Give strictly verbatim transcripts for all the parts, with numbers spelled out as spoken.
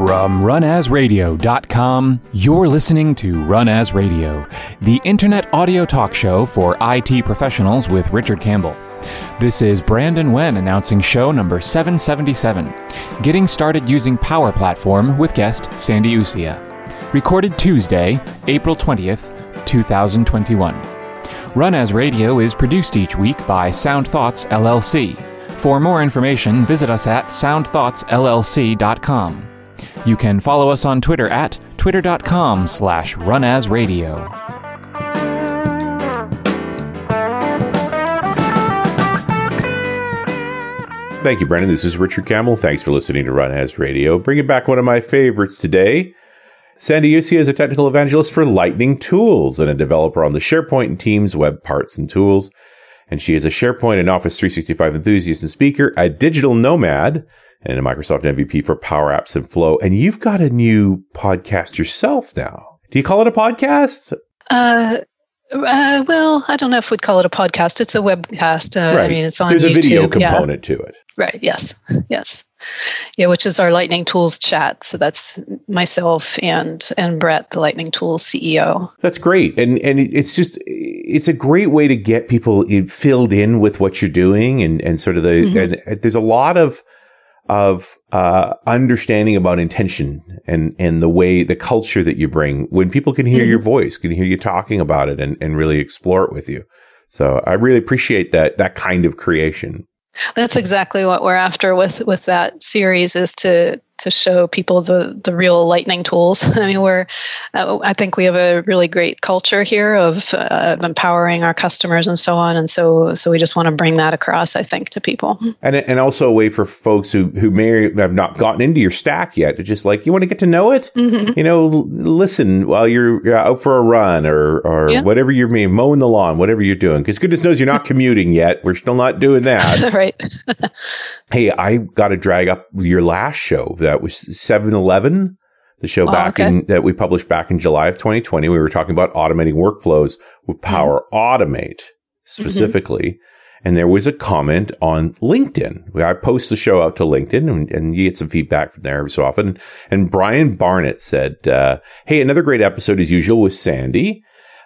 From run as radio dot com, you're listening to Run As Radio, the internet audio talk show for I T professionals with Richard Campbell. This is Brandon Wen announcing show number seven seventy-seven, Getting Started Using Power Platform with guest Sandy Usia. Recorded Tuesday, April twentieth, twenty twenty-one. Run As Radio is produced each week by Sound Thoughts L L C. For more information, visit us at sound thoughts l l c dot com. You can follow us on Twitter at twitter.com slash runasradio. Thank you, Brendan. This is Richard Campbell. Thanks for listening to Run As Radio. Bringing back one of my favorites today. Sandy Usia is a technical evangelist for Lightning Tools and a developer on the SharePoint and Teams web parts and tools. And she is a SharePoint and Office three sixty-five enthusiast and speaker, a digital nomad, and a Microsoft M V P for Power Apps and Flow. And you've got a new podcast yourself now. Do you call it a podcast? Uh, uh, well, I don't know if we'd call it a podcast. It's a webcast. Uh, right. I mean, it's on There's YouTube. a video component yeah. to it. Right. Yes. Yes. Yeah, which is our Lightning Tools chat. So that's myself and and Brett, the Lightning Tools C E O. That's great. And and it's just, it's a great way to get people filled in with what you're doing and, and sort of the, mm-hmm. and there's a lot of, of uh, understanding about intention and, and the way, the culture that you bring when people can hear mm-hmm. your voice, can hear you talking about it and, and really explore it with you. So I really appreciate that, that kind of creation. That's exactly what we're after with, with that series, is to to show people the, the real Lightning tools. I mean, we're uh, I think we have a really great culture here of, uh, of empowering our customers and so on, and so so we just want to bring that across, I think, to people. And and also a way for folks who who may have not gotten into your stack yet to just like, you want to get to know it, mm-hmm. you know, listen while you're out for a run or or yeah. whatever you're mean, mowing the lawn, whatever you're doing, because goodness knows you're not commuting yet. We're still not doing that. Right. Hey, I got to drag up your last show. That was seven eleven, the show oh, back okay. in that we published back in July of twenty twenty. We were talking about automating workflows with Power mm-hmm. Automate specifically. Mm-hmm. And there was a comment on LinkedIn. I post the show out to LinkedIn and, and you get some feedback from there every so often. And Brian Barnett said, uh, hey, another great episode as usual with Sandy.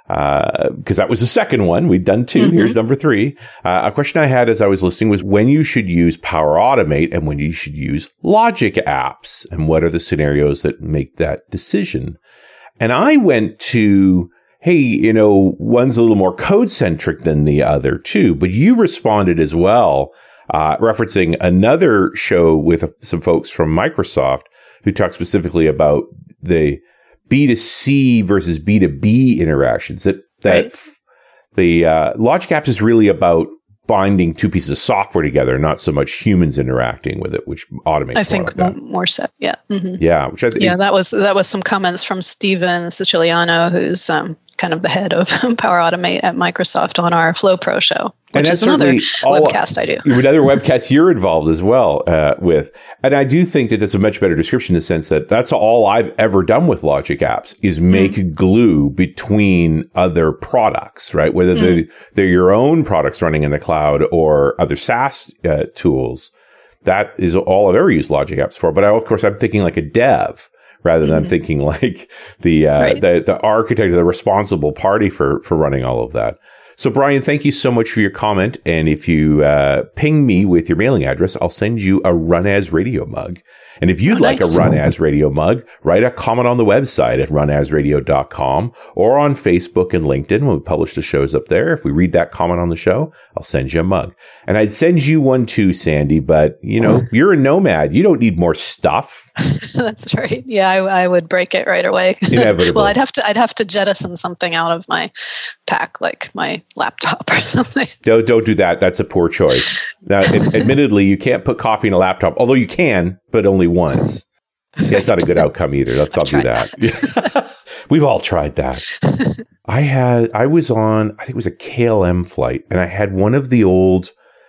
Uh, because that was the second one. We'd done two. Mm-hmm. Here's number three. Uh, a question I had as I was listening was when you should use Power Automate and when you should use Logic Apps, and what are the scenarios that make that decision? And I went to, hey, you know, one's a little more code centric than the other too, but you responded as well, uh, referencing another show with some folks from Microsoft who talked specifically about the B two C versus B two B interactions. That that right. the uh, Logic Apps is really about binding two pieces of software together, not so much humans interacting with it, which automates. I think more, like more so. Yeah. Mm-hmm. Yeah. Which I th- yeah. That was that was some comments from Steven Siciliano, who's um, kind of the head of Power Automate at Microsoft, on our Flow Pro show. Which and is another webcast I do. Another webcast you're involved as well uh, with. And I do think that that's a much better description in the sense that that's all I've ever done with Logic Apps is make mm. glue between other products, right? Whether mm. they're, they're your own products running in the cloud or other SaaS uh, tools. That is all I've ever used Logic Apps for. But I, of course, I'm thinking like a dev rather than mm. I'm thinking like the, uh, right. the the architect or the responsible party for, for running all of that. So, Brian, thank you so much for your comment. And if you uh, ping me with your mailing address, I'll send you a Run As Radio mug. And if you'd oh, like nice. a Run As Radio mug, write a comment on the website at run as radio dot com or on Facebook and LinkedIn when we publish the shows up there. If we read that comment on the show, I'll send you a mug. And I'd send you one too, Sandy, but, you know, you're a nomad. You don't need more stuff. That's right. Yeah, I, I would break it right away. Inevitably. Well, I'd have to I'd have to jettison something out of my pack, like my laptop or something. Don't, don't do that. That's a poor choice. Now, ad- admittedly, you can't put coffee in a laptop, although you can, but only once. Yeah, it's not a good outcome either. Let's not do that. that. We've all tried that. I had, I was on, I think it was a K L M flight, and I had one of the old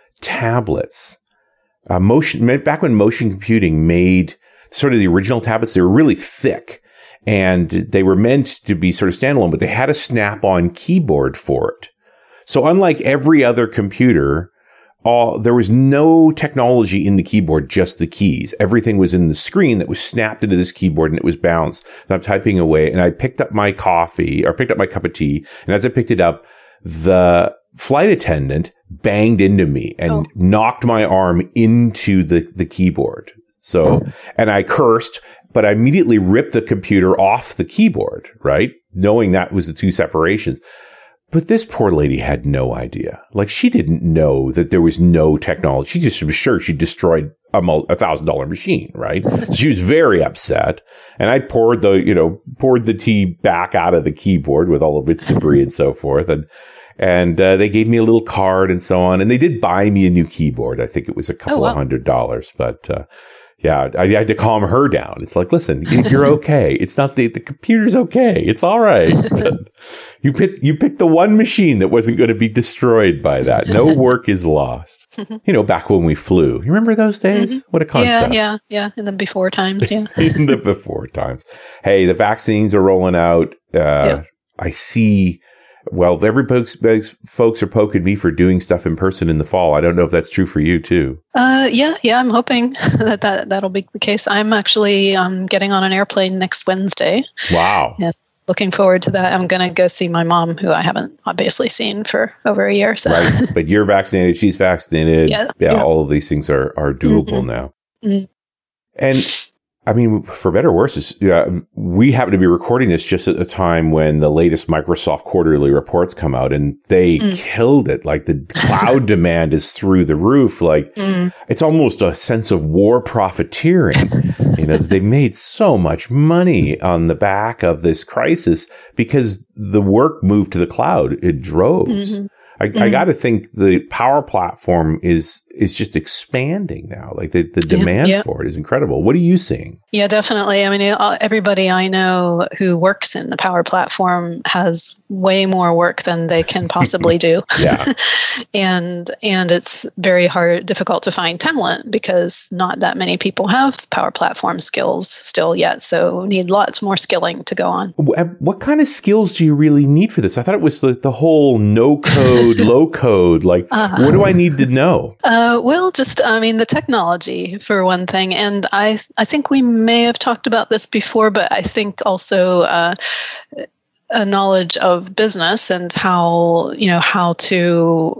tablets. Uh, motion, back when motion computing made sort of the original tablets, they were really thick. And they were meant to be sort of standalone, but they had a snap-on keyboard for it. So unlike every other computer all, there was no technology in the keyboard, just the keys. Everything was in the screen that was snapped into this keyboard and it was balanced. And I'm typing away and I picked up my coffee or picked up my cup of tea. And as I picked it up, the flight attendant banged into me and oh. knocked my arm into the, the keyboard. So, and I cursed, but I immediately ripped the computer off the keyboard, right? Knowing that was the two separations. But this poor lady had no idea. Like, she didn't know that there was no technology. She just was sure she destroyed a a thousand dollar machine, right? So she was very upset. And I poured the, you know, poured the tea back out of the keyboard with all of its debris and so forth. And, and, uh, they gave me a little card and so on. And they did buy me a new keyboard. I think it was a couple oh, wow. of hundred dollars, but, uh, yeah, I, I had to calm her down. It's like, listen, you're okay. It's not the, the computer's okay. It's all right. But you picked, you picked the one machine that wasn't going to be destroyed by that. No work is lost. You know, back when we flew. You remember those days? Mm-hmm. What a concept. Yeah, yeah, yeah. In the before times, yeah. In the before times. Hey, the vaccines are rolling out. Uh, yeah. I see. Well, every folks, folks are poking me for doing stuff in person in the fall. I don't know if that's true for you too. Uh, yeah, yeah, I'm hoping that, that that'll be the case. I'm actually um, getting on an airplane next Wednesday. Wow. Yeah, looking forward to that. I'm going to go see my mom, who I haven't obviously seen for over a year. So. Right, but you're vaccinated, she's vaccinated. Yeah, yeah, yeah. All of these things are, are doable mm-hmm. now. Mm-hmm. And I mean, for better or worse, uh, we happen to be recording this just at the time when the latest Microsoft quarterly reports come out, and they mm. killed it. Like, the cloud demand is through the roof. Like, mm. it's almost a sense of war profiteering. You know, they made so much money on the back of this crisis because the work moved to the cloud in droves. Mm-hmm. I, mm-hmm. I got to think the Power Platform is is just expanding now. Like, the, the demand yeah, yeah. for it is incredible. What are you seeing? Yeah, definitely. I mean, everybody I know who works in the Power Platform has way more work than they can possibly do. Yeah. and and it's very hard, difficult to find talent because not that many people have Power Platform skills still yet. So need lots more skilling to go on. What kind of skills do you really need for this? I thought it was the, the whole no code, low code. Like, uh, what do I need to know? Uh, well, just, I mean, the technology for one thing. And I, I think we may have talked about this before, but I think also, uh, a knowledge of business and how, you know, how to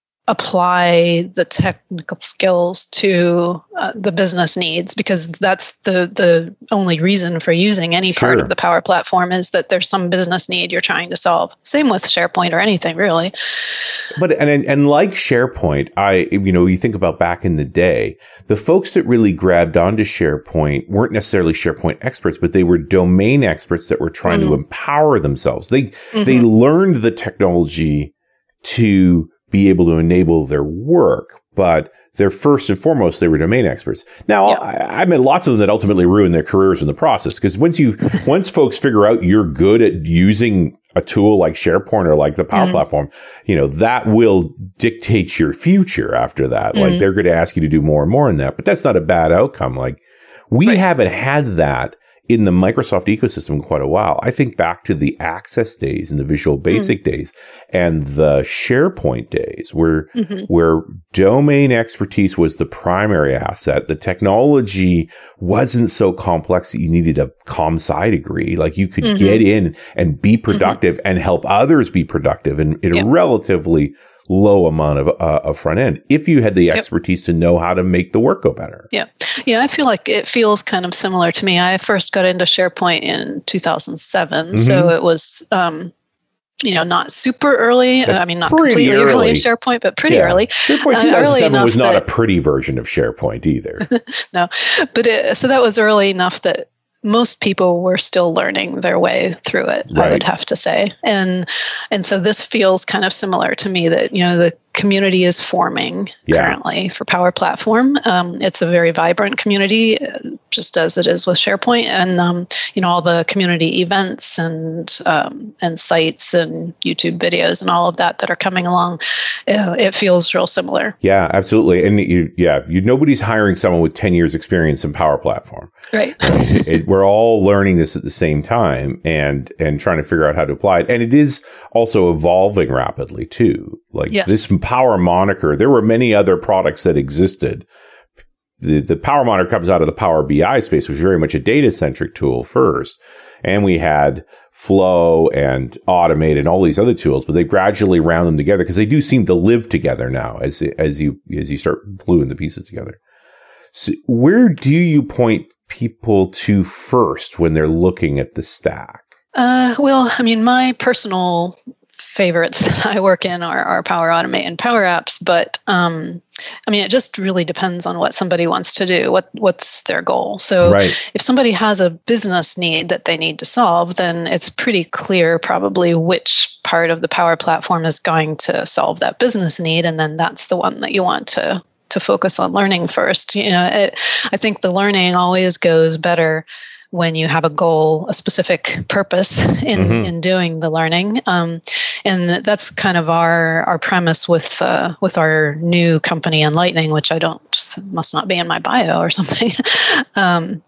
apply the technical skills to uh, the business needs, because that's the the only reason for using any sure. part of the Power Platform is that there's some business need you're trying to solve. Same with SharePoint or anything, really. But and and like SharePoint, I you know, you think about back in the day, the folks that really grabbed onto SharePoint weren't necessarily SharePoint experts, but they were domain experts that were trying mm. to empower themselves. They mm-hmm. they learned the technology to be able to enable their work, but they're first and foremost, they were domain experts. Now, yeah. I, I met lots of them that ultimately ruined their careers in the process, because once you, once folks figure out you're good at using a tool like SharePoint or like the Power mm-hmm. Platform, you know, that will dictate your future after that. Mm-hmm. Like, they're going to ask you to do more and more in that, but that's not a bad outcome. Like, we right. haven't had that in the Microsoft ecosystem in quite a while. I think back to the Access days and the Visual Basic mm. days and the SharePoint days where, mm-hmm. where domain expertise was the primary asset. The technology wasn't so complex that you needed a ComSci degree. Like, you could mm-hmm. get in and be productive mm-hmm. and help others be productive in, in yep. a relatively low amount of, uh, of front end, if you had the expertise yep. to know how to make the work go better. Yeah. Yeah. I feel like it feels kind of similar to me. I first got into SharePoint in two thousand seven. Mm-hmm. So it was, um, you know, not super early. That's I mean, not completely early. early in SharePoint, but pretty yeah. early. SharePoint two thousand seven uh, was not that, a pretty version of SharePoint either. No, but it, so that was early enough that most people were still learning their way through it, right. I would have to say. And and so this feels kind of similar to me, that, you know, the community is forming yeah. currently for Power Platform. Um, it's a very vibrant community, just as it is with SharePoint. And, um, you know, all the community events and um, and sites and YouTube videos and all of that that are coming along, uh, it feels real similar. Yeah, absolutely. And you, yeah, you, nobody's hiring someone with ten years experience in Power Platform. Right. it, it, we're all learning this at the same time and and trying to figure out how to apply it. And it is also evolving rapidly too. Like yes. this Power moniker, there were many other products that existed. The, the Power moniker comes out of the Power B I space, which was very much a data-centric tool first. And we had Flow and Automate and all these other tools, but they gradually round them together because they do seem to live together now as as you as you start gluing the pieces together. So where do you point people to first when they're looking at the stack? Uh, well, I mean, my personal favorites that I work in are, are Power Automate and Power Apps, but um, I mean, it just really depends on what somebody wants to do, what what's their goal. So right. if somebody has a business need that they need to solve, then it's pretty clear probably which part of the Power Platform is going to solve that business need, and then that's the one that you want to to focus on learning first. You know, it, I think the learning always goes better when you have a goal, a specific purpose in, mm-hmm. in doing the learning. Um, and that's kind of our, our premise with, uh, with our new company Enlightening, which I don't, must not be in my bio or something. um,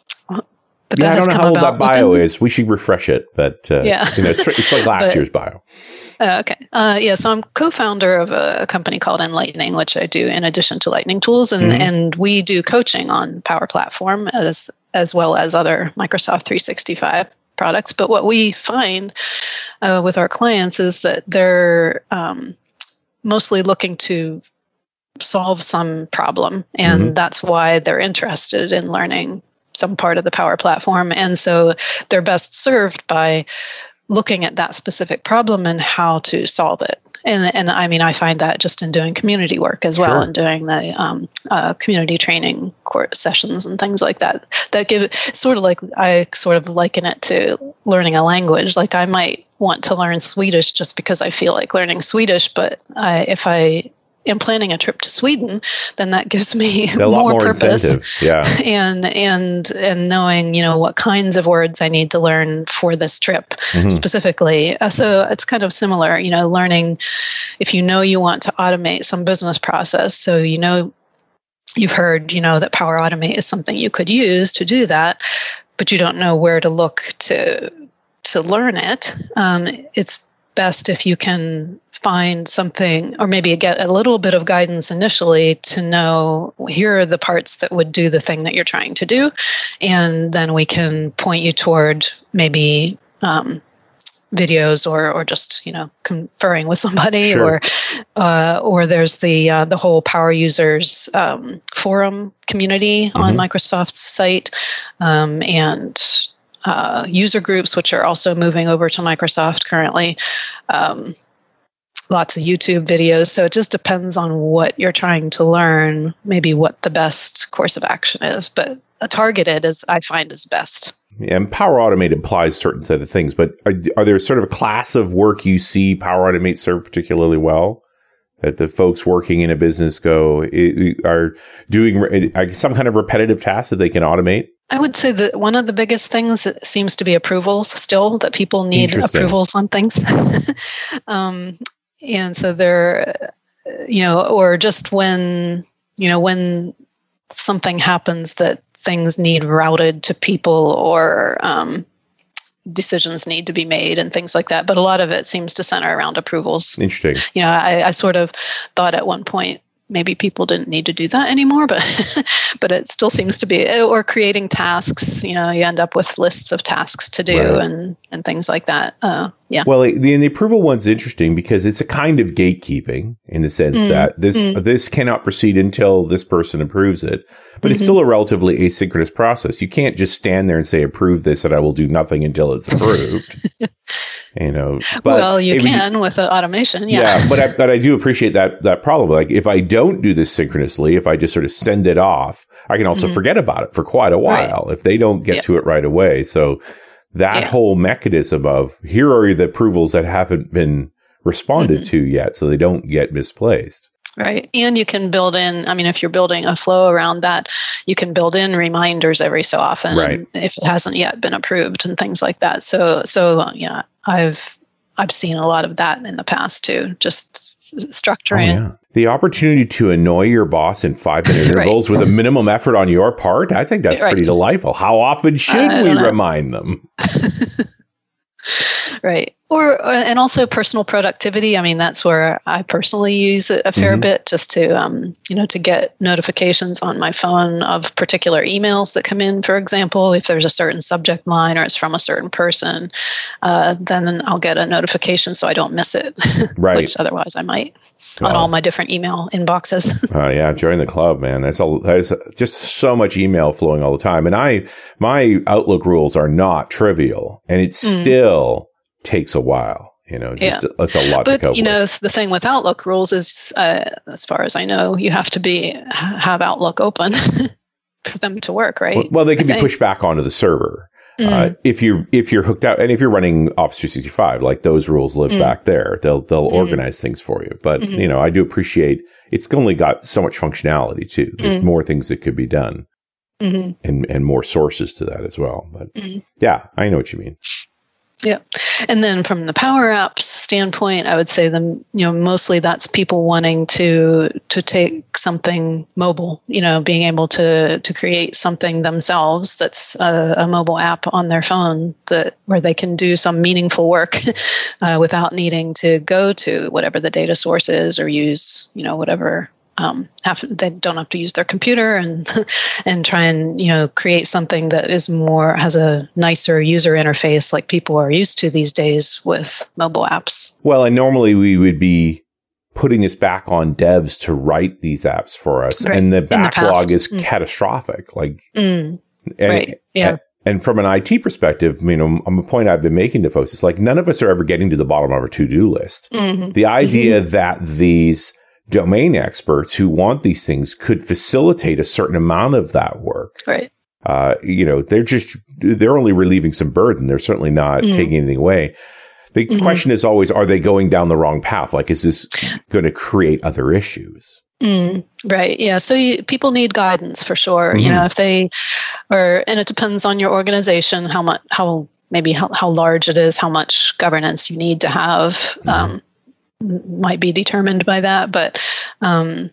but yeah, I don't know how old that bio within, is. We should refresh it, but uh, yeah. you know, it's, it's like last but, year's bio. Uh, okay. Uh, yeah, so I'm co-founder of a, a company called Enlightening, which I do in addition to Lightning Tools, and, mm-hmm. and we do coaching on Power Platform as as well as other Microsoft three sixty-five products. But what we find uh, with our clients is that they're um, mostly looking to solve some problem, and mm-hmm. that's why they're interested in learning some part of the Power Platform. And so they're best served by looking at that specific problem and how to solve it. And and I mean, I find that just in doing community work as well, sure. and doing the um, uh, community training course sessions and things like that. That give sort of like I sort of liken it to learning a language. Like I might want to learn Swedish just because I feel like learning Swedish, but I, if I am planning a trip to Sweden, then that gives me a lot more, more purpose. Incentive. Yeah. And and and knowing, you know, what kinds of words I need to learn for this trip mm-hmm. specifically. Uh, so it's kind of similar, you know, learning if you know you want to automate some business process. So you know, you've heard, you know, that Power Automate is something you could use to do that, but you don't know where to look to to learn it. Um, it's best if you can find something, or maybe get a little bit of guidance initially to know here are the parts that would do the thing that you're trying to do, and then we can point you toward maybe um, videos or or just, you know, conferring with somebody, sure. or uh, or there's the uh, the whole Power Users um, forum community mm-hmm. on Microsoft's site, um, and Uh, user groups, which are also moving over to Microsoft currently. Um, lots of YouTube videos. So it just depends on what you're trying to learn, maybe what the best course of action is. But a targeted, is I find, is best. Yeah, and Power Automate implies certain set of things. But are, are there sort of a class of work you see Power Automate serve particularly well? That the folks working in a business go are doing some kind of repetitive task that they can automate? I would say that one of the biggest things seems to be approvals still, that people need approvals on things. um, and so they're, you know, or just when, you know, when something happens that things need routed to people, or um, decisions need to be made and things like that. But a lot of it seems to center around approvals. Interesting. You know, I, I sort of thought at one point, maybe people didn't need to do that anymore, but but it still seems to be, or creating tasks, you know, you end up with lists of tasks to do right. and, and things like that. Uh, yeah. Well, the, the approval one's interesting because it's a kind of gatekeeping in the sense mm. that this mm. this cannot proceed until this person approves it. But mm-hmm. it's still a relatively asynchronous process. You can't just stand there and say, approve this, and I will do nothing until it's approved. You know, but well, you can you, with uh, automation. Yeah. Yeah. But I, but I do appreciate that, that problem. Like if I don't do this synchronously, if I just sort of send it off, I can also mm-hmm. forget about it for quite a while right. if they don't get yep. to it right away. So that yeah. whole mechanism of here are the approvals that haven't been responded mm-hmm. to yet, so they don't get misplaced. Right. And you can build in, I mean, if you're building a flow around that, you can build in reminders every so often right. if it hasn't yet been approved and things like that. So, so, yeah, I've, I've seen a lot of that in the past too, just s- structuring. Oh, yeah. The opportunity to annoy your boss in five minute intervals right. with a minimum effort on your part. I think that's right. pretty delightful. How often should uh, we remind them? Right. Or, uh, and also personal productivity. I mean, that's where I personally use it a fair mm-hmm. bit, just to, um, you know, to get notifications on my phone of particular emails that come in, for example. If there's a certain subject line or it's from a certain person, uh, then I'll get a notification so I don't miss it, right. which otherwise I might on oh. all my different email inboxes. Oh, uh, yeah. Join the club, man. That's all. There's just so much email flowing all the time. And I, my Outlook rules are not trivial, and it's mm. still takes a while, you know, just yeah. it's a lot but, to cope you know, with. The thing with Outlook rules is, uh, as far as I know, you have to be have Outlook open for them to work, right? Well, well they can I be think. pushed back onto the server. Mm. Uh, if you're if you're hooked out, and if you're running Office three sixty-five, like those rules live mm. back there, they'll they'll mm. organize things for you. But mm-hmm. you know, I do appreciate it's only got so much functionality too. There's mm. more things that could be done, mm-hmm. and and more sources to that as well. But mm. yeah, I know what you mean. Yeah. And then from the Power Apps standpoint, I would say them, you know, mostly that's people wanting to to take something mobile, you know, being able to to create something themselves that's a, a mobile app on their phone that where they can do some meaningful work uh, without needing to go to whatever the data source is or use, you know, whatever. Um, have they don't have to use their computer and and try and you know create something that is more has a nicer user interface like people are used to these days with mobile apps. Well, and normally we would be putting this back on devs to write these apps for us, right. and the backlog the is mm. catastrophic. Like, mm. and, right, yeah. And, and from an I T perspective, you know, a point I've been making to folks is like none of us are ever getting to the bottom of our to-do list. Mm-hmm. The idea mm-hmm. that these domain experts who want these things could facilitate a certain amount of that work. Right. Uh, you know, they're just, they're only relieving some burden. They're certainly not mm. taking anything away. The mm-hmm. question is always, are they going down the wrong path? Like, is this going to create other issues? Mm, right. Yeah. So you, people need guidance for sure. Mm-hmm. You know, if they are, and it depends on your organization, how much, how, maybe how, how large it is, how much governance you need to have. Mm-hmm. Um, might be determined by that. But um,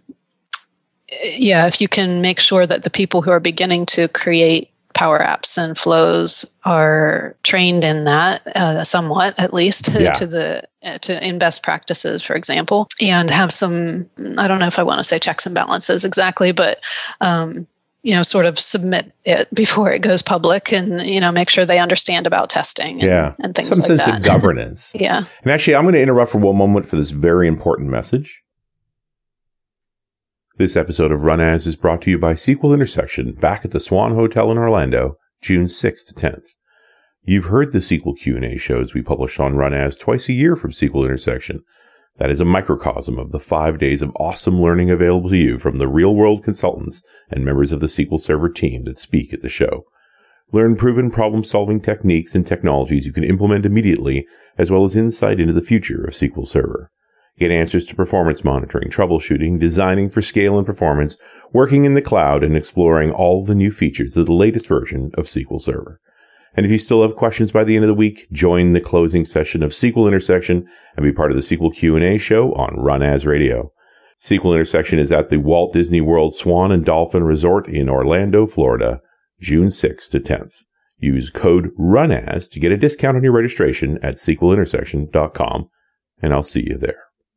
yeah, if you can make sure that the people who are beginning to create Power Apps and flows are trained in that uh, somewhat, at least to, yeah. to the uh, to in best practices, for example, and have some, I don't know if I want to say checks and balances exactly, but um, you know, sort of submit it before it goes public and, you know, make sure they understand about testing and, yeah. and things Some like that. Some sense of governance. yeah. And actually, I'm going to interrupt for one moment for this very important message. This episode of Run As is brought to you by S Q L Intersection back at the Swan Hotel in Orlando, June sixth to tenth. You've heard the S Q L Q and A shows we publish on Run As twice a year from S Q L Intersection. That is a microcosm of the five days of awesome learning available to you from the real-world consultants and members of the S Q L Server team that speak at the show. Learn proven problem-solving techniques and technologies you can implement immediately, as well as insight into the future of S Q L Server. Get answers to performance monitoring, troubleshooting, designing for scale and performance, working in the cloud, and exploring all the new features of the latest version of S Q L Server. And if you still have questions by the end of the week, join the closing session of S Q L Intersection and be part of the S Q L Q and A show on Run As Radio. S Q L Intersection is at the Walt Disney World Swan and Dolphin Resort in Orlando, Florida, June sixth to tenth. Use code RUNAS to get a discount on your registration at S Q L intersection dot com, and I'll see you there.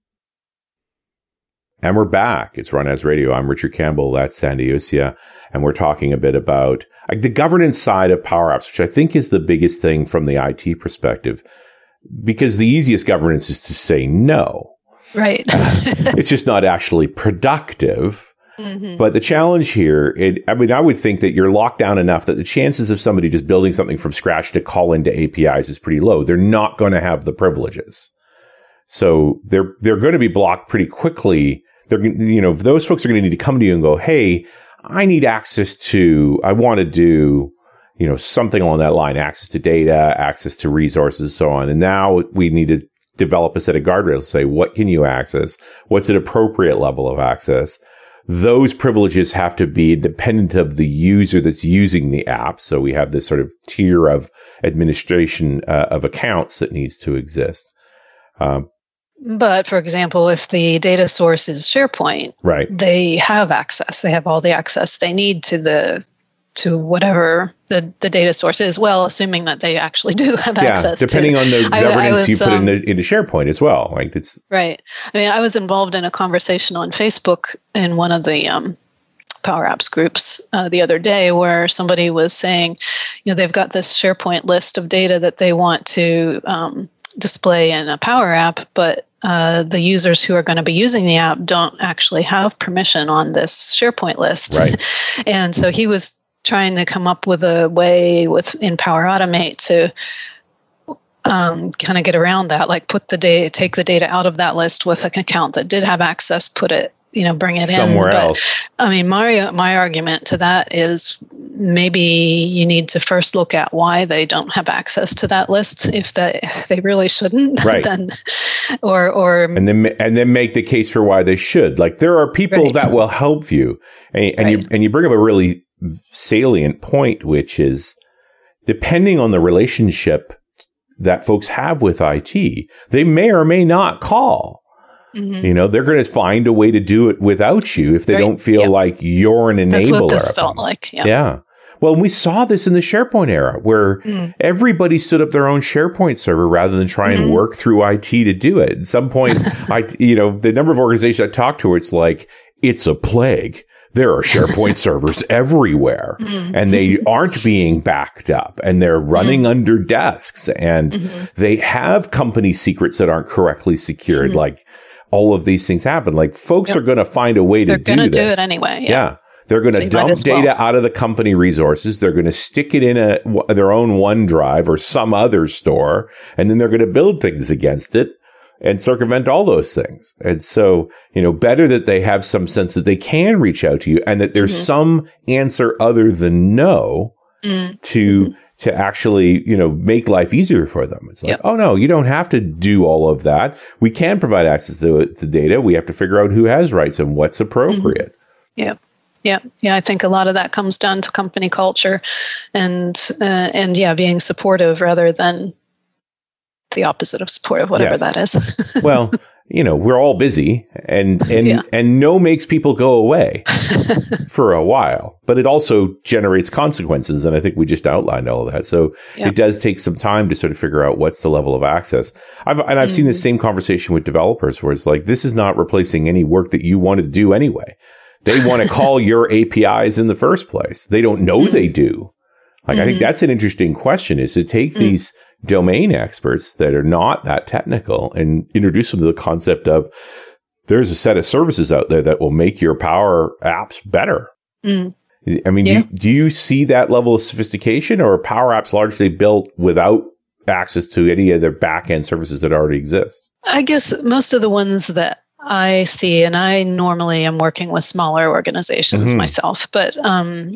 And we're back. It's Run As Radio. I'm Richard Campbell. That's Sandy Usia. And we're talking a bit about like, the governance side of Power Apps, which I think is the biggest thing from the I T perspective, because the easiest governance is to say no. Right. uh, it's just not actually productive. Mm-hmm. But the challenge here, it, I mean, I would think that you're locked down enough that the chances of somebody just building something from scratch to call into A P Is is pretty low. They're not going to have the privileges. So they're, they're going to be blocked pretty quickly. They're, you know, those folks are going to need to come to you and go, hey, I need access to, I want to do, you know, something along that line, access to data, access to resources, so on. And now we need to develop a set of guardrails to say, what can you access? What's an appropriate level of access? Those privileges have to be independent of the user that's using the app. So we have this sort of tier of administration uh, of accounts that needs to exist. Um, But for example, if the data source is SharePoint, right. they have access. They have all the access they need to the to whatever the, the data source is. Well, assuming that they actually do have yeah, access. Depending to, on the I, governance I was, you put um, into, into SharePoint as well. Like it's right. I mean, I was involved in a conversation on Facebook in one of the um, Power Apps groups uh, the other day, where somebody was saying, you know, they've got this SharePoint list of data that they want to um, display in a Power App, but uh, the users who are going to be using the app don't actually have permission on this SharePoint list. Right. And so he was trying to come up with a way with in Power Automate to um, kind of get around that, like put the data, take the data out of that list with an account that did have access, put it, you know, bring it somewhere in. Somewhere else. I mean, my my argument to that is maybe you need to first look at why they don't have access to that list. If they they really shouldn't, right? Then, or or and then and then make the case for why they should. Like there are people right. that will help you, and, and right. you and you bring up a really salient point, which is depending on the relationship that folks have with I T, they may or may not call. Mm-hmm. You know, they're going to find a way to do it without you if they right. don't feel yep. like you're an enabler. That's what this felt like. Yeah. yeah. Well, we saw this in the SharePoint era where mm. everybody stood up their own SharePoint server rather than try mm-hmm. and work through I T to do it. At some point, I, you know, the number of organizations I talked to, it's like, it's a plague. There are SharePoint servers everywhere mm-hmm. and they aren't being backed up and they're running mm-hmm. under desks and mm-hmm. they have company secrets that aren't correctly secured. Mm-hmm. Like, all of these things happen. Like folks yep. are going to find a way to They're do gonna this. do it anyway. Yeah. yeah. They're going to so dump data well. out of the company resources. They're going to stick it in a, their own OneDrive or some other store. And then they're going to build things against it and circumvent all those things. And so, you know, better that they have some sense that they can reach out to you and that there's mm-hmm. some answer other than no mm-hmm. to, mm-hmm. to actually, you know, make life easier for them. It's like, yep. oh no, you don't have to do all of that. We can provide access to the data. We have to figure out who has rights and what's appropriate. Mm-hmm. Yeah. Yeah. Yeah. I think a lot of that comes down to company culture and, uh, and yeah, being supportive rather than the opposite of supportive, whatever yes. that is. Well, you know, we're all busy and, and, yeah. and no makes people go away for a while, but it also generates consequences. And I think we just outlined all of that. So yeah. it does take some time to sort of figure out what's the level of access. I've, and I've mm-hmm. seen the same conversation with developers where it's like, this is not replacing any work that you want to do anyway. They want to call your A P Is in the first place. They don't know mm-hmm. they do. Like, mm-hmm. I think that's an interesting question is to take mm-hmm. these domain experts that are not that technical and introduce them to the concept of there's a set of services out there that will make your Power Apps better. Mm. I mean, yeah. do, do you see that level of sophistication or are Power Apps largely built without access to any of their back-end services that already exist? I guess most of the ones that I see, and I normally am working with smaller organizations mm-hmm. myself, but um,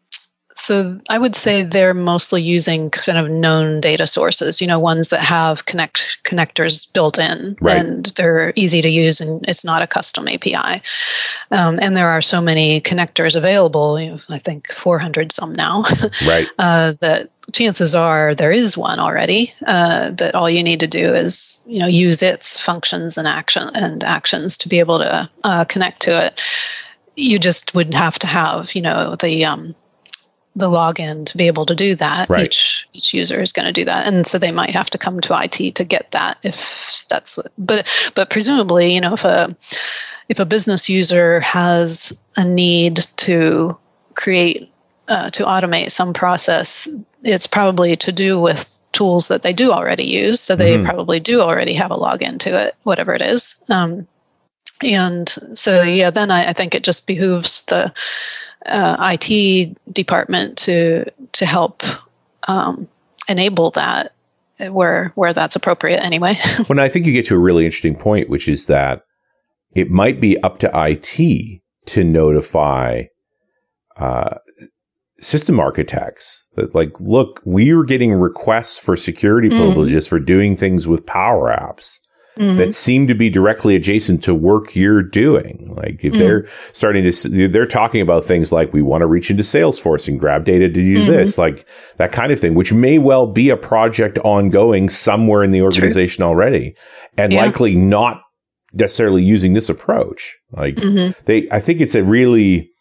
so I would say they're mostly using kind of known data sources, you know, ones that have connect connectors built in right. and they're easy to use and it's not a custom A P I. Um, and there are so many connectors available, you know, I think four hundred some now, right? uh, that chances are there is one already uh, that all you need to do is, you know, use its functions and action and actions to be able to uh, connect to it. You just would have to have, you know, the um, the login to be able to do that. Right. Each each user is going to do that, and so they might have to come to I T to get that. If that's what, but but presumably, you know, if a if a business user has a need to create uh, to automate some process, it's probably to do with tools that they do already use. So they mm-hmm. probably do already have a login to it, whatever it is. Um, and so yeah, then I, I think it just behooves the Uh, I T department to to help um, enable that where where that's appropriate anyway. Well, I think you get to a really interesting point, which is that it might be up to I T to notify uh, system architects that, like, look, we are getting requests for security mm. privileges for doing things with Power Apps. Mm-hmm. that seem to be directly adjacent to work you're doing. Like if mm-hmm. they're starting to, they're talking about things like we want to reach into Salesforce and grab data to do mm-hmm. this, like that kind of thing, which may well be a project ongoing somewhere in the organization True. already and yeah. likely not necessarily using this approach. Like mm-hmm. they, I think it's a really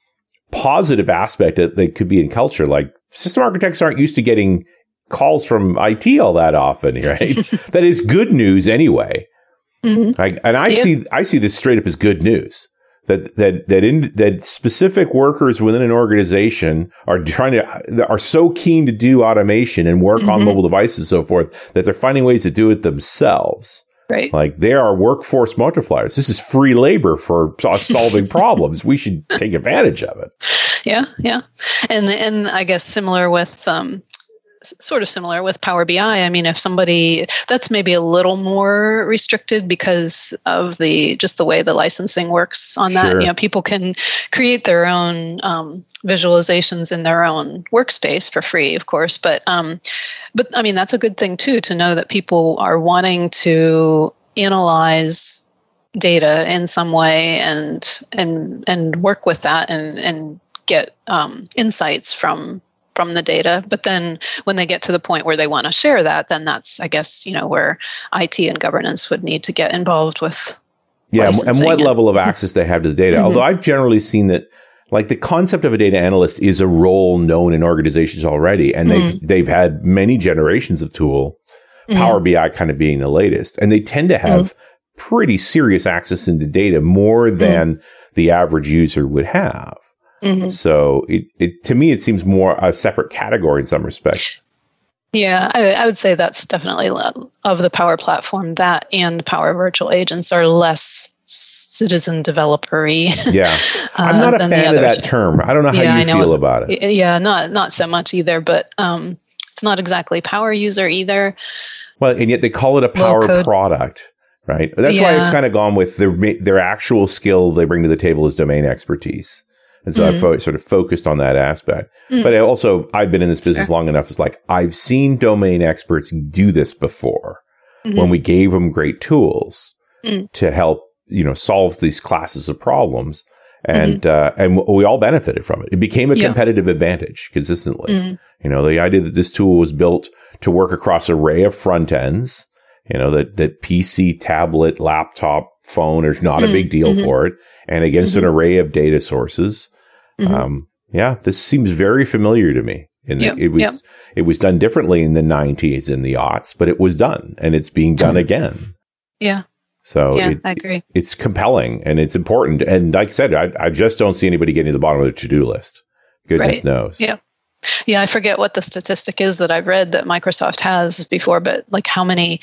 positive aspect that, that could be in culture. Like system architects aren't used to getting calls from I T all that often, right? That is good news anyway. Mm-hmm. Like, and I yeah. see I see this straight up as good news. That that that in that specific workers within an organization are trying to are so keen to do automation and work mm-hmm. on mobile devices and so forth that they're finding ways to do it themselves. Right. Like they are workforce multipliers. This is free labor for solving problems. We should take advantage of it. Yeah, yeah, and and I guess similar with. Um, Sort of similar with Power B I. I mean, if somebody, that's maybe a little more restricted because of the just the way the licensing works on that. Sure. You know, people can create their own um, visualizations in their own workspace for free, of course. But um, but I mean, that's a good thing too, to know that people are wanting to analyze data in some way and and and work with that and and get um, insights from. from the data. But then when they get to the point where they want to share that, then that's, I guess, you know, where I T and governance would need to get involved with. Yeah. And what it. level of access they have to the data. Mm-hmm. Although I've generally seen that, like, the concept of a data analyst is a role known in organizations already. And mm-hmm. they've, they've had many generations of tool, mm-hmm. Power B I kind of being the latest. And they tend to have mm-hmm. pretty serious access into data, more than mm-hmm. the average user would have. Mm-hmm. So it, it to me, it seems more a separate category in some respects. Yeah, I, I would say that's definitely of the Power Platform. That and Power Virtual Agents are less citizen developer-y. Yeah, I'm not uh, a fan of that term. I don't know how yeah, you feel about it. Yeah, not not so much either. But um, it's not exactly power user either. Well, and yet they call it a power product, right? That's yeah. why it's kind of gone with their their actual skill they bring to the table is domain expertise. And so mm. I've fo- sort of focused on that aspect. Mm. But I also, I've been in this business sure. long enough. It's like, I've seen domain experts do this before mm-hmm. when we gave them great tools mm. to help, you know, solve these classes of problems. And, mm-hmm. uh, and we all benefited from it. It became a yeah. competitive advantage consistently. Mm. You know, the idea that this tool was built to work across an array of front ends, you know, that, that P C, tablet, laptop, phone is not mm. a big deal mm-hmm. for it. And against mm-hmm. an array of data sources. Mm-hmm. Um, yeah, this seems very familiar to me. And yep, it was yep. it was done differently in the nineties and the aughts, but it was done, and it's being done mm-hmm. again. Yeah. So yeah, it, I agree. It's compelling and it's important. And like I said, I, I just don't see anybody getting to the bottom of the to-do list. Goodness right. knows. Yeah. Yeah, I forget what the statistic is that I've read that Microsoft has before, but like how many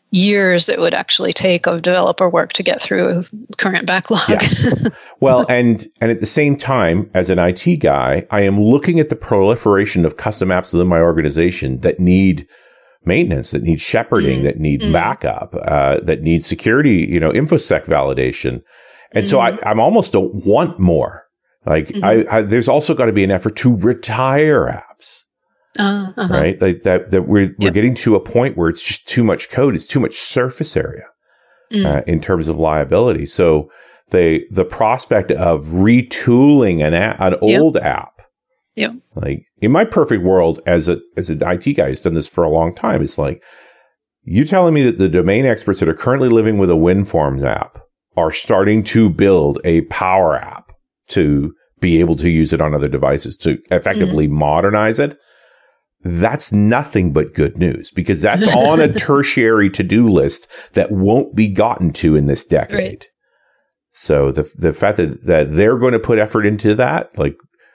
years it would actually take of developer work to get through current backlog. Yeah. Well, and and at the same time, as an I T guy, I am looking at the proliferation of custom apps within my organization that need maintenance, that need shepherding, mm. that need mm. backup, uh, that need security, you know, InfoSec validation. And mm. so I, I'm almost don't want more. Like mm-hmm. I, I, there's also got to be an effort to retire apps. Uh, uh-huh. Right, like that. That we're we're yep. getting to a point where it's just too much code. It's too much surface area mm. uh, in terms of liability. So the the prospect of retooling an app, an yep. old app, yeah. Like in my perfect world, as a as an I T guy who's done this for a long time, it's like you telling me that the domain experts that are currently living with a WinForms app are starting to build a Power app to be able to use it on other devices to effectively mm. modernize it. That's nothing but good news, because that's on a tertiary to-do list that won't be gotten to in this decade. Right. So the the fact that, that they're going to put effort into that, like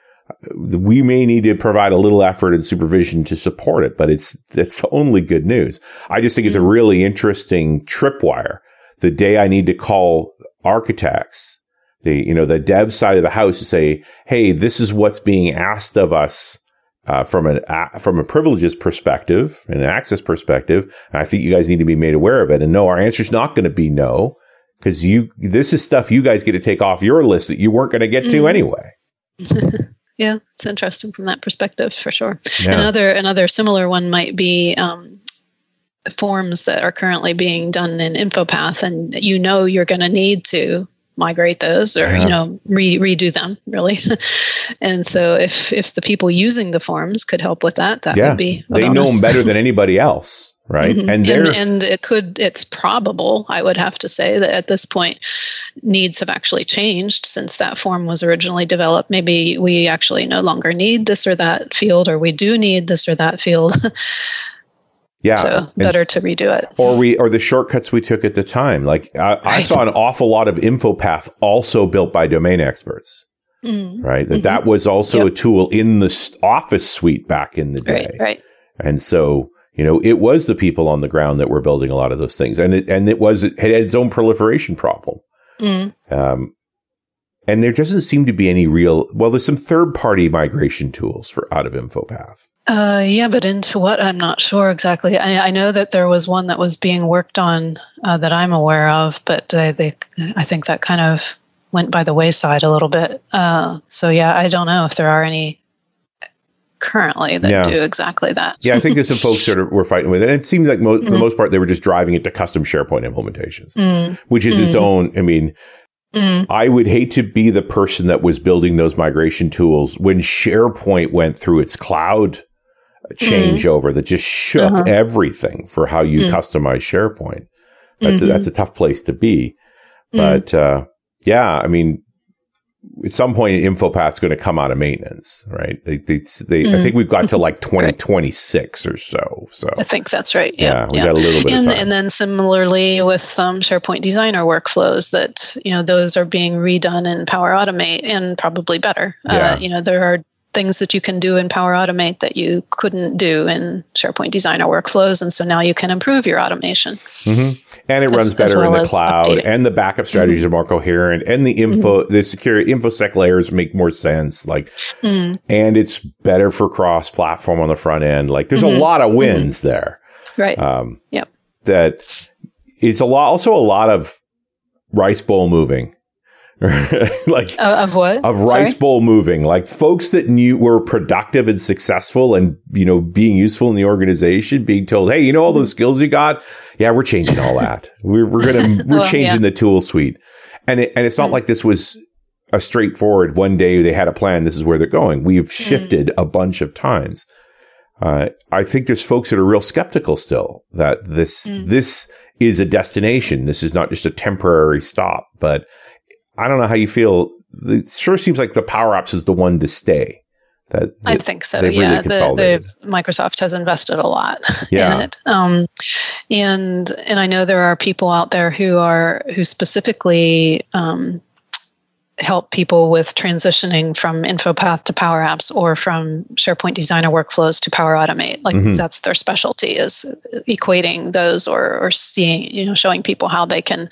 we may need to provide a little effort and supervision to support it, but it's it's only good news. I just think it's a really interesting tripwire. The day I need to call architects, the you know the dev side of the house, to say, hey, this is what's being asked of us. Uh, from an uh, from a privileges perspective and an access perspective, and I think you guys need to be made aware of it. And no, our answer is not going to be no, because you this is stuff you guys get to take off your list that you weren't going to get to mm. anyway. Yeah, it's interesting from that perspective for sure. Yeah. Another another similar one might be um, forms that are currently being done in InfoPath, and you know you're going to need to migrate those or, yeah. you know, re- redo them really. And so if, if the people using the forms could help with that, that yeah. would be, they bonus. Know them better than anybody else. right? Mm-hmm. And, and and it could, it's probable, I would have to say, that at this point, needs have actually changed since that form was originally developed. Maybe we actually no longer need this or that field, or we do need this or that field. Yeah, so better and, to redo it. Or we, or the shortcuts we took at the time. Like I, right. I saw an awful lot of InfoPath also built by domain experts, mm. right? That mm-hmm. that was also yep. a tool in the Office suite back in the day, right? Right. And so, you know, it was the people on the ground that were building a lot of those things, and it and it was it had its own proliferation problem. Mm. Um, and there doesn't seem to be any real. Well, there's some third-party migration tools for out of InfoPath. Uh, yeah, but into what? I'm not sure exactly. I, I know that there was one that was being worked on uh, that I'm aware of, but uh, they, I think that kind of went by the wayside a little bit. Uh, so yeah, I don't know if there are any currently that yeah. do exactly that. Yeah, I think there's some folks that are, were fighting with it. And it seems like mo- for mm. the most part, they were just driving it to custom SharePoint implementations, mm. which is mm. its own. I mean, mm. I would hate to be the person that was building those migration tools when SharePoint went through its cloud changeover mm. that just shook uh-huh. everything for how you mm. customize SharePoint. That's mm-hmm. a, that's a tough place to be. Mm. But uh, yeah, I mean, at some point, InfoPath's going to come out of maintenance, right? They, they, they mm. I think we've got to like twenty twenty-six right. or so. So I think that's right. Yeah, yeah we yeah. got a little bit and, of time. And then similarly with um, SharePoint Designer workflows, that you know those are being redone in Power Automate and probably better. Yeah. Uh, you know there are things that you can do in Power Automate that you couldn't do in SharePoint Designer workflows, and so now you can improve your automation. Mm-hmm. And it as, runs better well in the cloud, updating. And the backup strategies mm-hmm. are more coherent, and the info, mm-hmm. the secure InfoSec layers make more sense. Like, mm-hmm. and it's better for cross-platform on the front end. Like, there's mm-hmm. a lot of wins mm-hmm. there, right? Um, yep. That it's a lot. Also, a lot of rice bowl moving. like uh, of what of rice Sorry? bowl moving, like folks that knew were productive and successful and you know being useful in the organization being told, hey, you know all those skills you got, yeah, we're changing all that. we're we're gonna we're well, changing yeah. the tool suite, and it, and it's not mm. like this was a straightforward one day they had a plan, this is where they're going. We've shifted mm. a bunch of times. uh, I think there's folks that are real skeptical still that this mm. this is a destination, this is not just a temporary stop. But I don't know how you feel. It sure seems like the Power Apps is the one to stay. That I think so. Yeah, really the, the Microsoft has invested a lot yeah. in it, um, and and I know there are people out there who are who specifically um, help people with transitioning from InfoPath to Power Apps or from SharePoint Designer workflows to Power Automate. Like mm-hmm. that's their specialty, is equating those or or seeing you know showing people how they can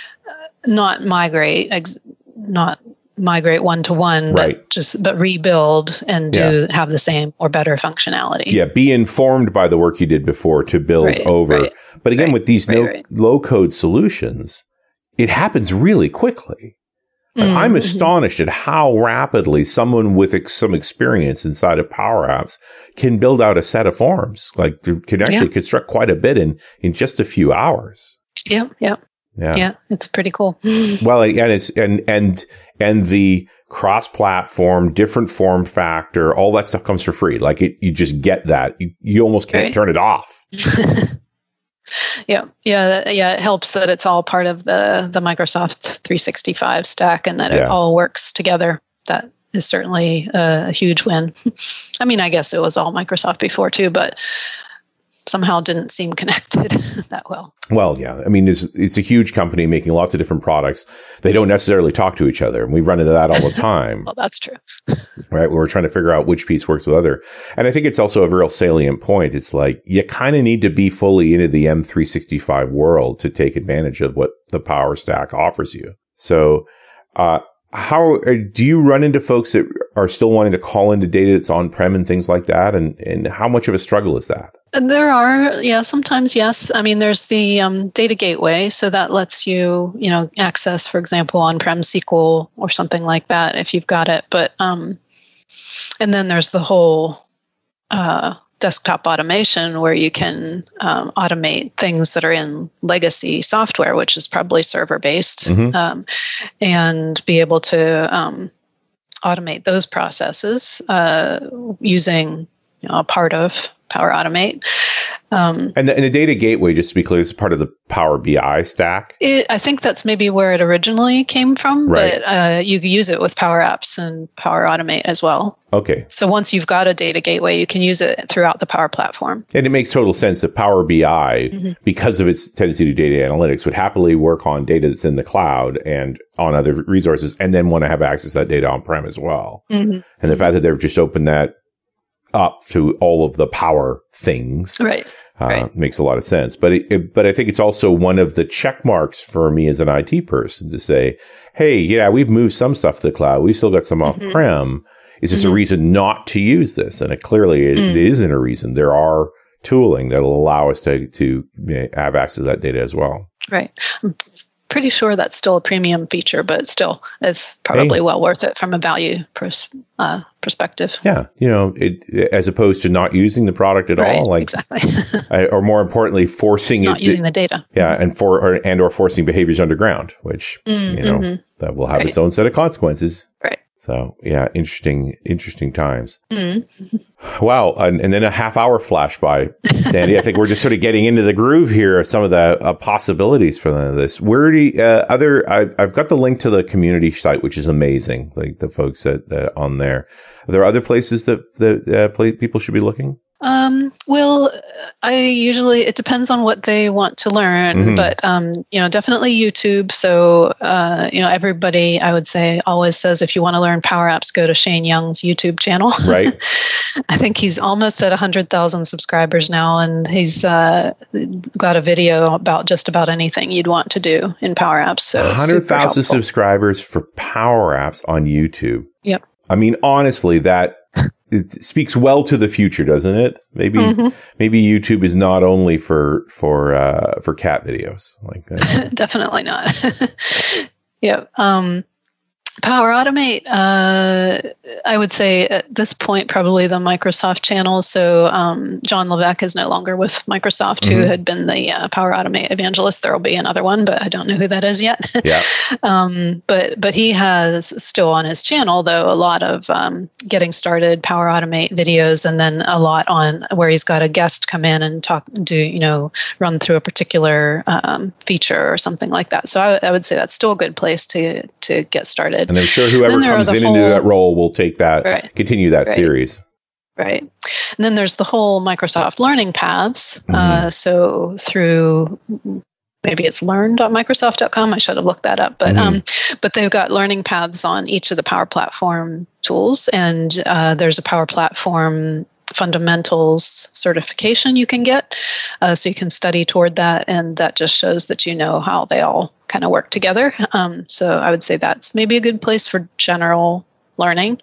not migrate, ex- not migrate one to one, right. but just but rebuild and do yeah. have the same or better functionality. Yeah, be informed by the work you did before to build right, over. Right, but again, right, with these right, no, right. low code solutions, it happens really quickly. Like, mm-hmm. I'm astonished at how rapidly someone with ex- some experience inside of Power Apps can build out a set of forms. Like, can actually yeah. construct quite a bit in in just a few hours. Yeah, yeah. Yeah. yeah, it's pretty cool. Well, and it's and and and the cross-platform, different form factor, all that stuff comes for free. Like it, you just get that. You, you almost can't right. turn it off. yeah, yeah, that, yeah. It helps that it's all part of the the Microsoft three sixty-five stack, and that yeah. it all works together. That is certainly a, a huge win. I mean, I guess it was all Microsoft before too, but somehow didn't seem connected that well. Well, yeah. I mean, it's, it's a huge company making lots of different products. They don't necessarily talk to each other. And we run into that all the time. Well, that's true. Right? When we're trying to figure out which piece works with other. And I think it's also a real salient point. It's like you kind of need to be fully into the M three sixty-five world to take advantage of what the Power Stack offers you. So, uh, how do you run into folks that are still wanting to call into data that's on-prem and things like that? And, and how much of a struggle is that? There are, yeah, sometimes, yes. I mean, there's the um, data gateway, so that lets you, you know, access, for example, on-prem S Q L or something like that if you've got it. But, um, and then there's the whole uh, desktop automation where you can um, automate things that are in legacy software, which is probably server-based, mm-hmm. um, and be able to um, automate those processes uh, using you know, a part of Power Automate. Um, and, the, and the data gateway, just to be clear, is part of the Power B I stack? It, I think that's maybe where it originally came from, right. but uh, you can use it with Power Apps and Power Automate as well. Okay. So once you've got a data gateway, you can use it throughout the Power Platform. And it makes total sense that Power B I, mm-hmm. because of its tendency to data analytics, would happily work on data that's in the cloud and on other resources, and then want to have access to that data on-prem as well. Mm-hmm. And the fact that they've just opened that up to all of the Power things, right, uh, right. makes a lot of sense. But it, it, but I think it's also one of the check marks for me as an I T person to say, hey, yeah, we've moved some stuff to the cloud. We've still got some mm-hmm. off-prem. Is this mm-hmm. a reason not to use this? And it clearly it, mm. it isn't a reason. There are tooling that will allow us to to have access to that data as well. Right. I'm pretty sure that's still a premium feature, but still, it's probably hey. well worth it from a value pers- uh, perspective. Yeah, you know, it, as opposed to not using the product at right, all, like exactly, or more importantly, forcing not it, using the data. Yeah, and for or, and or forcing behaviors underground, which mm, you know mm-hmm. that will have right. its own set of consequences. Right. So yeah, interesting, interesting times. Mm. Wow, and, and then a half hour flash by, Sandy. I think we're just sort of getting into the groove here of some of the uh, possibilities for this. Where do you, uh, other? I, I've got the link to the community site, which is amazing. Like the folks that uh, on there. Are there other places that that uh, play, people should be looking? Um, well, I usually, it depends on what they want to learn, mm-hmm. but, um, you know, definitely YouTube. So, uh, you know, everybody, I would say, always says, if you want to learn Power Apps, go to Shane Young's YouTube channel. Right. I think he's almost at one hundred thousand subscribers now, and he's uh, got a video about just about anything you'd want to do in Power Apps. So one hundred thousand subscribers for Power Apps on YouTube. Yep. I mean, honestly, that it speaks well to the future, doesn't it? Maybe, mm-hmm. maybe YouTube is not only for for uh, for cat videos like that. Definitely not. Yeah. Um, Power Automate, uh, I would say at this point, probably the Microsoft channel. So um, John Levesque is no longer with Microsoft, mm-hmm. who had been the uh, Power Automate evangelist. There will be another one, but I don't know who that is yet. Yeah. um, but but he has still on his channel, though, a lot of um, getting started Power Automate videos, and then a lot on where he's got a guest come in and talk, do, you know, run through a particular um, feature or something like that. So I, I would say that's still a good place to to get started. And I'm sure whoever comes in whole, into that role will take that, right, continue that right, series. Right. And then there's the whole Microsoft Learning Paths. Mm-hmm. Uh, so through, maybe it's learn dot microsoft dot com. I should have looked that up. But mm-hmm. um, but they've got learning paths on each of the Power Platform tools. And uh, there's a Power Platform fundamentals certification you can get. Uh, so you can study toward that, and that just shows that you know how they all kind of work together. Um, so I would say that's maybe a good place for general learning.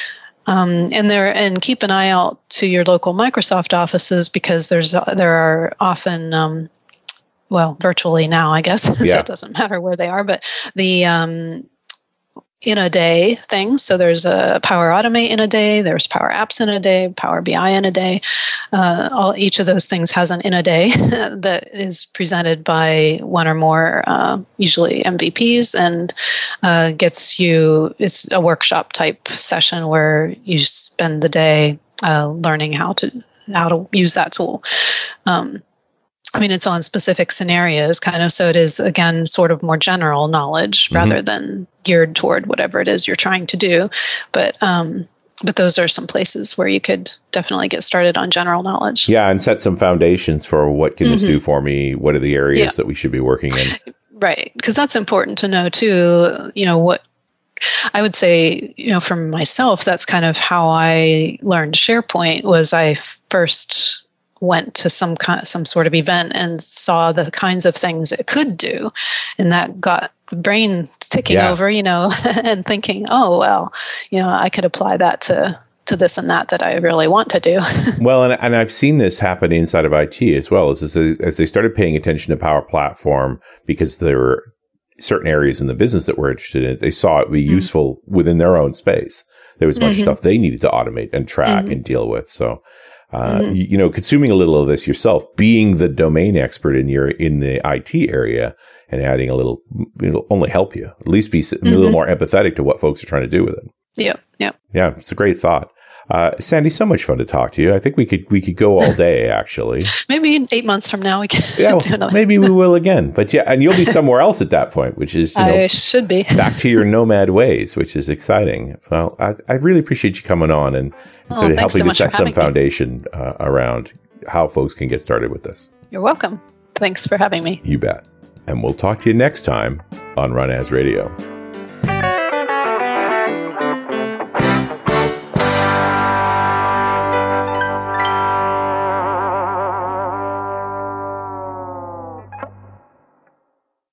Um, and there, and keep an eye out to your local Microsoft offices, because there's uh, there are often, um, well, virtually now, I guess, yeah. so it doesn't matter where they are, but the um, in a day things. So there's a Power Automate in a day, there's Power Apps in a day, Power B I in a day. Uh, all each of those things has an in a day that is presented by one or more, uh, usually M V Ps, and uh, gets you. It's a workshop type session where you spend the day uh, learning how to how to use that tool. Um, I mean, it's on specific scenarios, kind of, so it is, again, sort of more general knowledge, mm-hmm. rather than geared toward whatever it is you're trying to do. But um, but those are some places where you could definitely get started on general knowledge. Yeah, and set some foundations for what can mm-hmm. this do for me? What are the areas yeah. that we should be working in? Right, because that's important to know, too. You know, what I would say, you know, for myself, that's kind of how I learned SharePoint. Was I first went to some kind, some sort of event and saw the kinds of things it could do, and that got the brain ticking yeah. over, you know, and thinking, oh well, you know, I could apply that to to this and that that I really want to do. Well, and and I've seen this happen inside of I T as well, as as they started paying attention to Power Platform, because there were certain areas in the business that were interested in it. They saw it be mm-hmm. useful within their own space. There was much mm-hmm. stuff they needed to automate and track mm-hmm. and deal with. So. Uh, mm-hmm. you, you know, consuming a little of this yourself, being the domain expert in your in the I T area, and adding a little, it'll only help you. At least be mm-hmm. a little more empathetic to what folks are trying to do with it. Yeah, yeah, yeah. It's a great thought. Uh, Sandy, so much fun to talk to you. I think we could we could go all day, actually. Maybe in eight months from now we can yeah, do another. Maybe we will again. But yeah, and you'll be somewhere else at that point, which is, you know, I should be. back to your nomad ways, which is exciting. Well, I, I really appreciate you coming on and, and oh, sort of helping so to set some me. foundation uh, around how folks can get started with this. You're welcome. Thanks for having me. You bet. And we'll talk to you next time on Run As Radio.